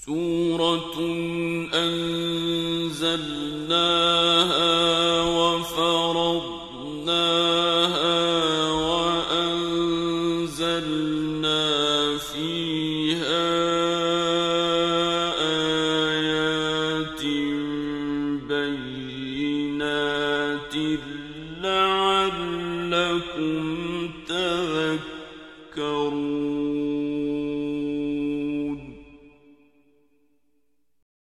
سورة أنزلناها وفرضناها وأنزلنا فيها آيات بينات لعلكم تذكرون